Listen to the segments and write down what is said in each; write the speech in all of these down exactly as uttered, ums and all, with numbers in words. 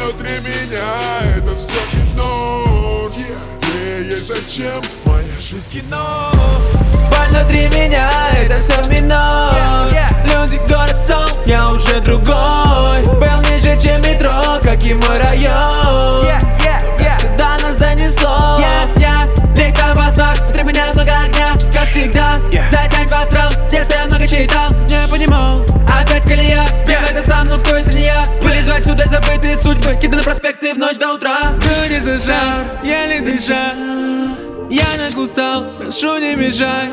внутри меня, это все минут. Где есть зачем, моя жизнь кино. Боль внутри меня, это все минут. Люди, город, сон, я уже другой. Был ниже, чем метро, как и мой район. Как сюда нас занесло. Летал в восток, внутри меня много огня, как всегда. Затянь в астрал, детство я много читал, не понимал. Опять колея, бегай ты сам, ну кто если не я? Вылезу отсюда забытые судьбы, кидай на проспекты в ночь до утра. Люди за жар, еле дыша, я так устал, прошу не мешай.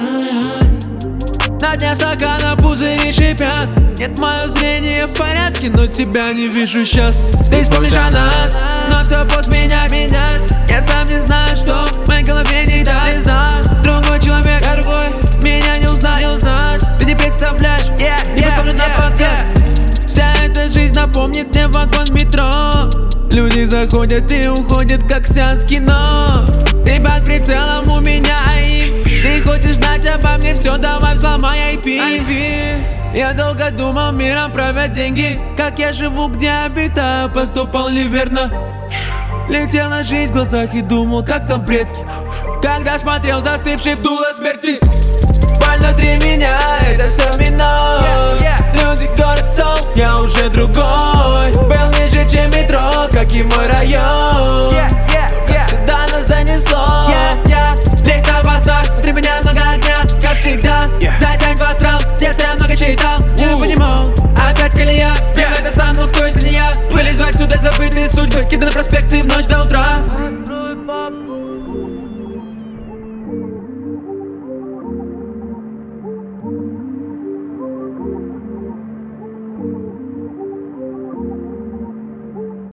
На дне стакана пузыри шипят. Нет, мое зрение в порядке, но тебя не вижу сейчас. Ты вспомнишь о нас, но все пусть менять, менять. Я сам не знаю, что в моей голове не так. Не знаю, другой человек, я другой, меня не узнать, не узнать. Ты не представляешь, yeah, не поставлю yeah, на показ yeah. Вся эта жизнь напомнит мне вагон метро. Люди заходят и уходят, как сеанс кино. Ты под прицелом у меня ай пи. Ты хочешь знать обо мне все, давай взломай ай пи. Я долго думал, миром правят деньги. Как я живу, где обитаю, поступал неверно. Летела жизнь в глазах и думал, как там предки. Когда смотрел застывший в дуло смерти. Боль внутри меня, это все минут. Люди, город, сон, я уже другой. Был ниже, чем метро, как и мой район. Как сюда нас занесло. Летал в восток, внутри меня много огня, как всегда. Затянь в астрал, детство я много читал, не понимал. Опять колея, бегай ты сам, ну кто если не я? Вылезу отсюда забытые судьбы, кидай на проспекты в ночь до утра.